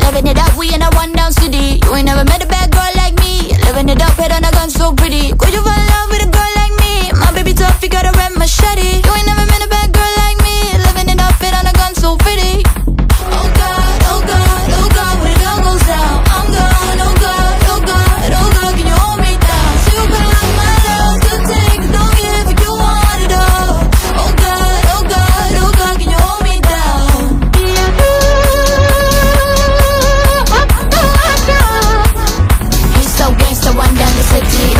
Living it up, we in a one down city. You ain't never met a bad